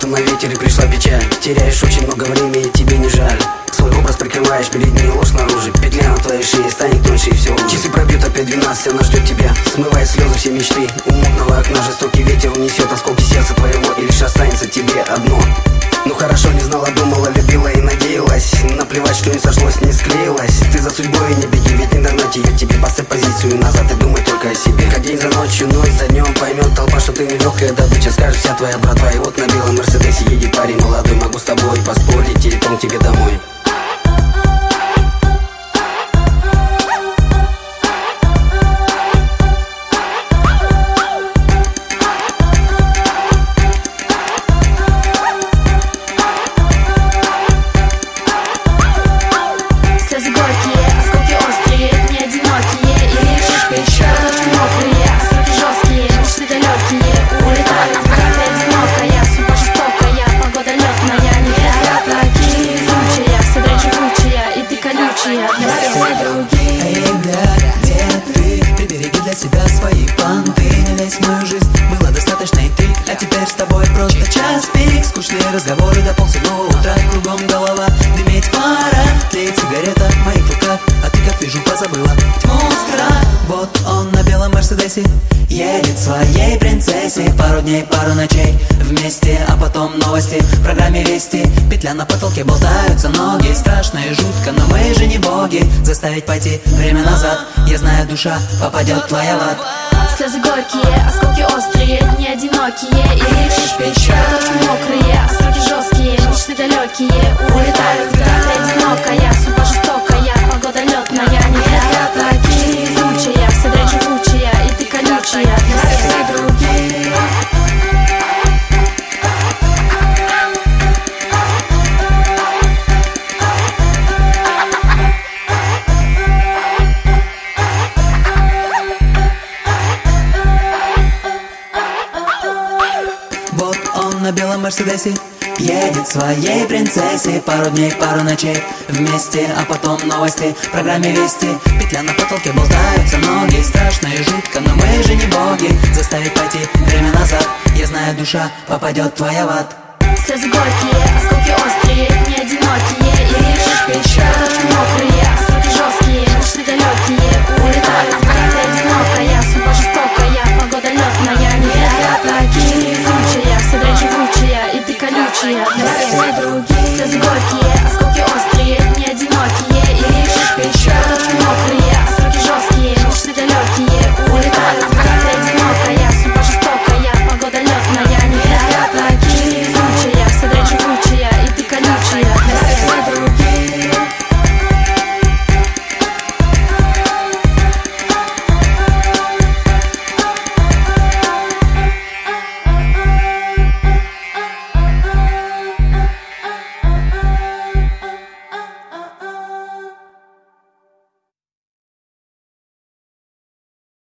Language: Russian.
бросил на ветер и пришла печаль. Теряешь очень много времени, и тебе не жаль. Свой образ прикрываешь, перед ней ложь снаружи. Петля на твоей шее станет тоньше и все уже. Часы пробьют опять 12, она ждет тебя, смывая слезы все мечты. У мутного окна жестокий ветер унесет осколки сердца твоего, и лишь останется тебе одно. Ну хорошо, не знала, думала, любила и надеялась. Наплевать, что не сошлось, не склеилась. Ты за судьбой не беги, ведь не догнать ее. Тебе поставь позицию назад и думай только о себе. Как день за ночью, ночь за днем. Поймет толпа, что ты нелегкая добыча. Скажет вся твоя братва. И вот на белом Мерседесе едет парень молодой. Могу с тобой поспорить, телефон тебе домой. Себя свои понты, не лезь в мою жизнь, было достаточно и ты. А теперь с тобой просто час пик. Скучные разговоры до полседьмого утра. Кругом голова, дыметь пора. Тлеет сигарета в моих руках, а ты, как вижу, позабыла тьму страх. Вот он на белом Мерседесе едет своей принцессе. Пару дней, пару ночей вместе, а потом новости в программе Вести. Петля на потолке, болтаются ноги. Страшно и жутко, но мы же не боги. Заставить пойти время назад, я знаю, душа попадет твоя в ад. Слезы горькие, осколки острые, не одинокие. И лишь печаль, мокрые, а сроки жесткие, мечты далекие. Улетают в град, одинокая, судьба жестокая, погода летная. Не для таких, везучая, вся дрянь живучая, и ты колючая для всех других. Вот он на белом Мерседесе едет своей принцессе. Пару дней, пару ночей вместе, а потом новости в программе Вести. Петля на потолке, болтаются ноги. Страшно и жутко, но мы же не боги. Заставить пойти время назад, я знаю, душа попадет твоя в ад. Слезы горькие, осколки острые, не одинокие. И лишь печаль, мокрые, а сроки жесткие, мечты далекие.